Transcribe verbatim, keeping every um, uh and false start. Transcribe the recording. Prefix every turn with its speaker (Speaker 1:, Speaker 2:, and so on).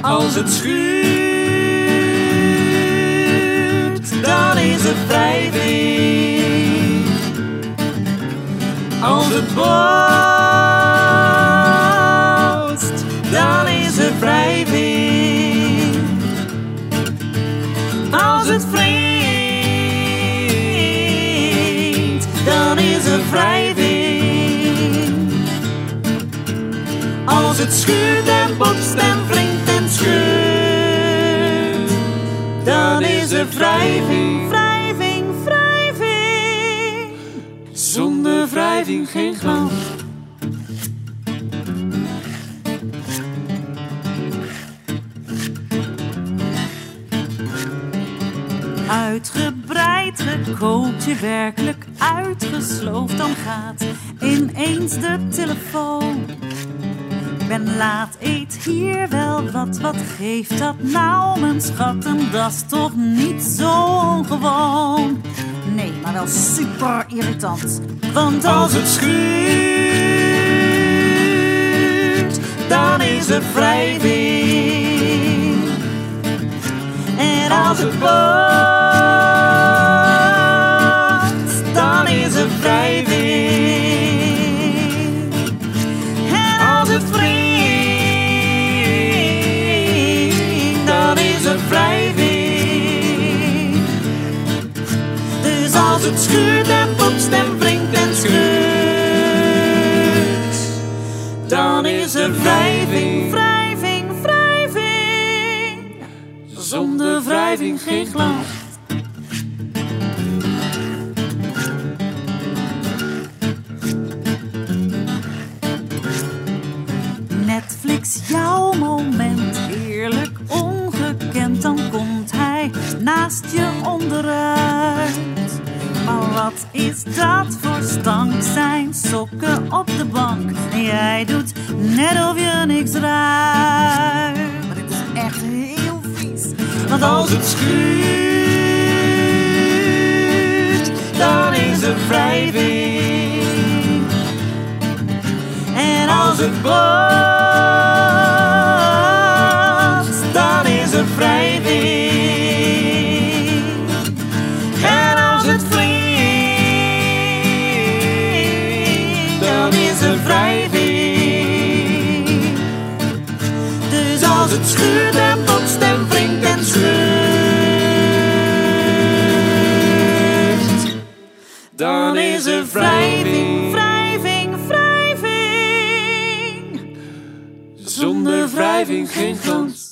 Speaker 1: Als het schuurt, dan is het wrijving. Als het botst, dan is het wrijving. Als het wringt, dan is het wrijving. Als het schuurt en botst en wringt en scheurt, dan is het wrijving.
Speaker 2: Wrijving, wrijving.
Speaker 1: Zonder wrijving geen glans.
Speaker 2: Uitgebreid gekookt, je werkelijk uitgesloofd, dan gaat ineens de telefoon. Ben laat, eet hier wel wat, wat geeft dat nou mijn schat? En dat is toch niet zo ongewoon? Nee, maar wel super irritant. Want
Speaker 1: Als het schuurt, dan is het wrijving.
Speaker 2: En als het botst,
Speaker 1: Dan is het wrijving.
Speaker 2: en als het wringt,
Speaker 1: Dan is het wrijving.
Speaker 2: dus
Speaker 1: Als het schuurt en botst en wringt en scheurt, dan is het wrijving.
Speaker 2: wrijving, wrijving.
Speaker 1: Zonder wrijving geen glans.
Speaker 2: Netflix, jouw moment, heerlijk ongekend. Dan komt hij naast je onderuit. Maar wat is dat voor stank? Zijn sokken op de bank. En jij doet net of je niks ruikt. Maar dit is echt heel vies. Want
Speaker 1: Als het schuurt, dan is het wrijving.
Speaker 2: en
Speaker 1: Als het botst, dan is het wrijving. En als het vliegt, dan is het wrijving.
Speaker 2: dus
Speaker 1: Als het schuurt en botst en wringt en scheurt, dan is het wrijving.
Speaker 2: wrijving, wrijving.
Speaker 1: Zonder wrijving geen glans.